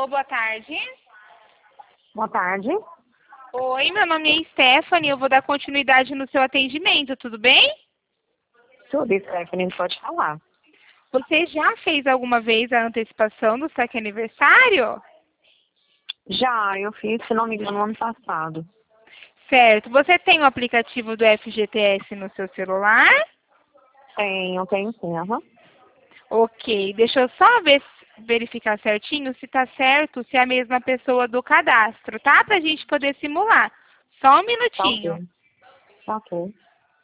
Alô, boa tarde. Boa tarde. Oi, meu nome é Stephanie, eu vou dar continuidade no seu atendimento, tudo bem? Tudo, Stephanie, pode falar. Você já fez alguma vez a antecipação do saque aniversário? Já, eu fiz, se não me engano, no ano passado. Certo. Você tem o aplicativo do FGTS no seu celular? Tenho sim, aham. Ok, deixa eu só verificar certinho se tá certo, se é a mesma pessoa do cadastro, tá? Pra gente poder simular. Só um Tá minutinho. ok. Tá ok.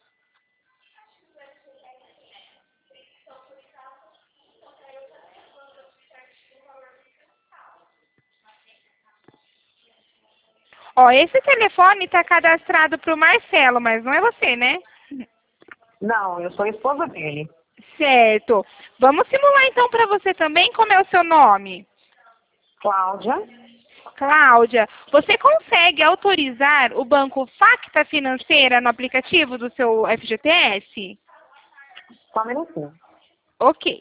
Ó, esse telefone está cadastrado para o Marcelo, mas não é você, né? Não, eu sou a esposa dele. Certo. Vamos simular então para você também. Como é o seu nome? Cláudia, Cláudia. Você consegue autorizar o banco Facta Financeira no aplicativo do seu FGTS? só um minutinho. Ok.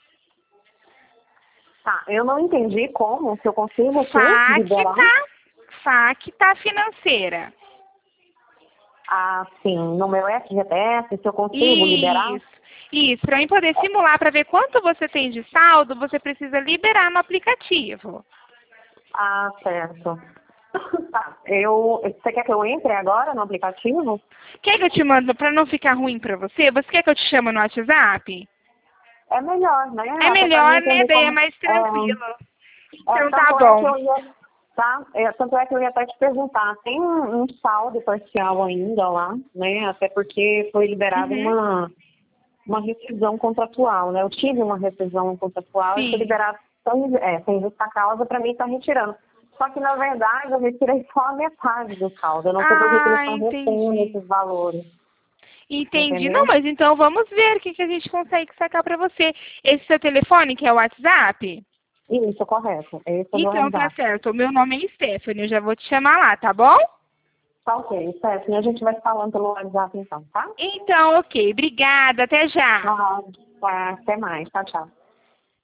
Tá, eu não entendi como, se eu consigo o quê? Liberar? Facta Financeira. Ah, sim, no meu FGTS, se eu consigo liberar? Isso. Para mim poder simular para ver quanto você tem de saldo, você precisa liberar no aplicativo. Ah, certo. Tá, você quer que eu entre agora no aplicativo? Quer que eu te mando, para não ficar ruim para você, você quer que eu te chame no WhatsApp? É melhor, né? É Até pra mim melhor, né? entender Daí é como... mais tranquilo. Então tá tanto é que bom. eu ia... Tá? Tanto é que eu ia até te perguntar, tem um saldo parcial ainda lá, né? Até porque foi liberada Uhum. uma rescisão contratual, né? Eu tive uma rescisão contratual e foi Sim. liberado sem justa causa para mim estar retirando. Só que, na verdade, eu retirei só a metade do saldo. Eu não sei por que eles estão retendo Entendi. esses valores. Entendi. Não, Entendeu? mas então vamos ver o que que a gente consegue sacar para você. Esse seu telefone, que é o WhatsApp? Isso, correto. Esse é o meu Então tá WhatsApp. certo. O meu nome é Stephanie, eu já vou te chamar lá, tá bom? Tá ok, Stephanie. A gente vai falando pelo WhatsApp então, tá? Então, ok. Obrigada. Até já. Tá, até mais. Tchau, tchau.